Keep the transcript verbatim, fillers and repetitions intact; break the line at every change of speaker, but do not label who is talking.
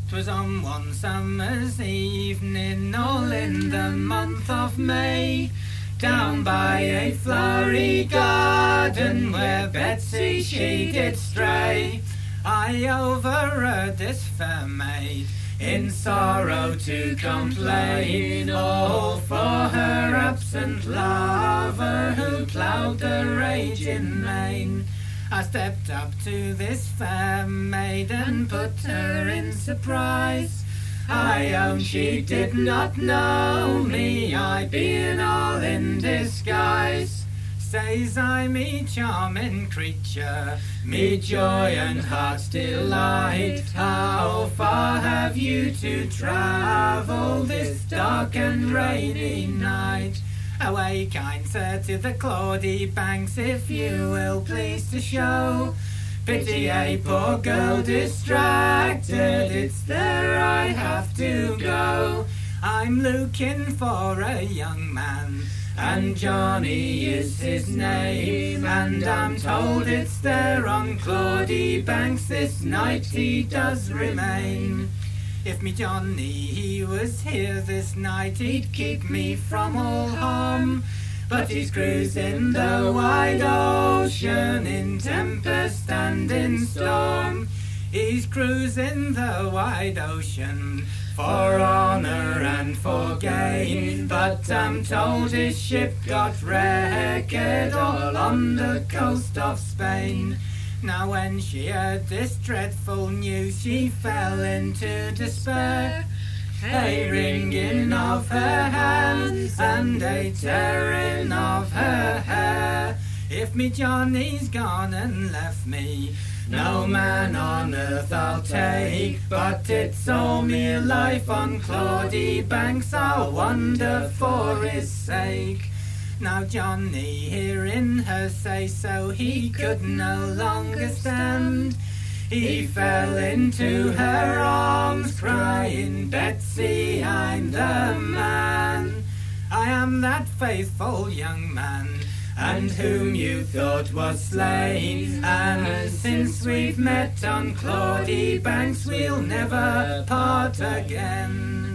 'Twas on one summer's evening, all in the month of May, down by a flowery garden where Betsy she did stray, I overheard this fair maid in sorrow to complain, all for her absent lover who ploughed the raging main. I stepped up to this fair maid and put her in surprise. I own she did not know me, I being all in disguise. Says I, me charming creature, me joy and heart's delight, how far have you to travel this dark and rainy night? Away, kind sir, to the Claudy banks, if you will please to show pity a poor girl distracted, it's there I have to go. I'm looking for a young man, and Johnny is his name, and I'm told it's there on Claudy banks this night he does remain. If me Johnny he was here this night, he'd keep me from all harm, but he's cruising the wide ocean in tempest and in storm. He's cruising the wide ocean for honour and for gain, but I'm told his ship got wrecked all on the coast of Spain. Now when she heard this dreadful news, she fell into despair, a wringing of her hands and a tearing of her hair. If me Johnny's gone and left me, no man on earth I'll take, but it's all me life on Claudy banks I'll wander for his sake. Now Johnny, hearing her say so, he could no longer stand. He fell into her arms, crying, Betsy, I'm the man. I am that faithful young man, and whom you thought was slain, and since we've met on Claudy banks, we'll never part again.